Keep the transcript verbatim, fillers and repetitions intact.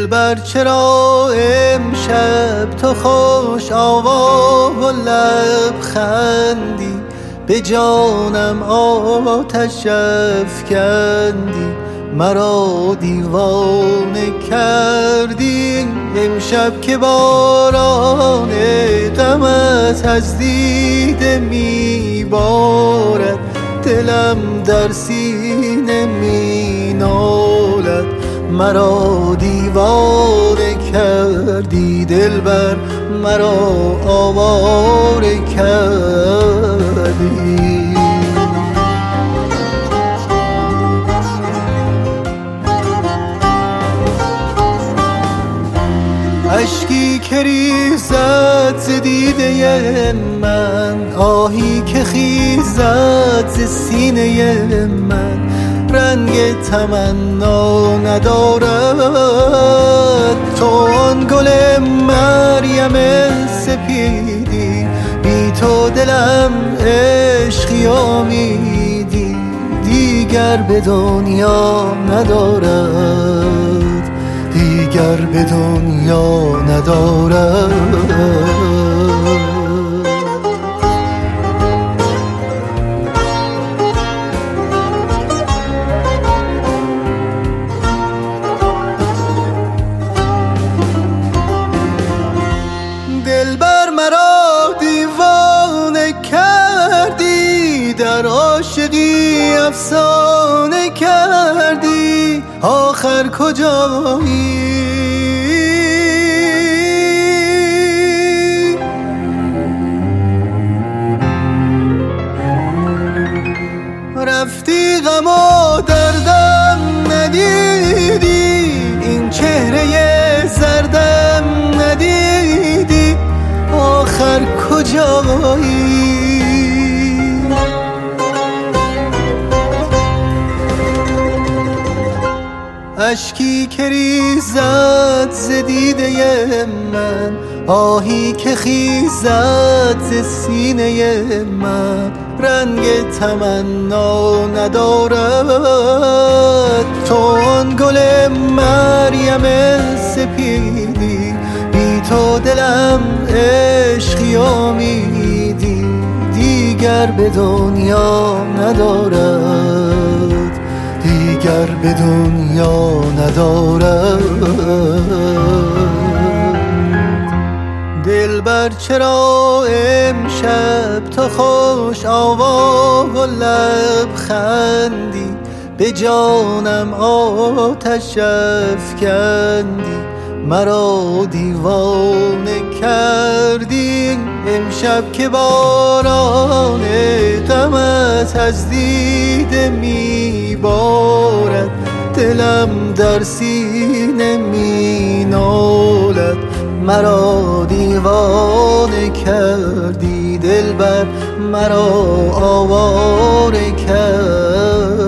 دلبر چرا امشب تو خوش آوا و لبخندی، به جانم آتش افکندی، مرا دیوانه کردی. امشب که باران غمت از دیده میبارد، دلم در سینه مینالد، مرا دیوانه کردی دلبر، مرا آواره کردی. اشکی که ریزد ز دیده من، آهی که خیزد ز سینه من، رنگ تمنا ندارد تو آن گل مریم سپیدی، بی تو دلم عشقی امیدی دیگر به دنیا ندارد، دیگر به دنیا ندارد. دلبر مرا دیوانه کردی، در عاشقی افسانه کردی، آخر کجایی؟ رفتی غم و دردم ندیدی، این چهره زردم ندیدی، آخر کجایی؟ اشکی که ریزد ز دیده من، آهی که خیزد ز سینه من، رنگ تمنا ندارد تو آن گل مریم سپیدی، بی تو دلم عشقی امیدی دیگر به دنیا ندارد، دیگر به دنیا ندارد. دلبر چرا امشب تو خوش آوا و لبخندی، به جانم آتش افکندی، مرا دیوانه کردی. امشب که باران غمت از دیده میبارد، دلم در سینه مینالد، مرا دیوانه کردی دلبر، مرا آواره کردی.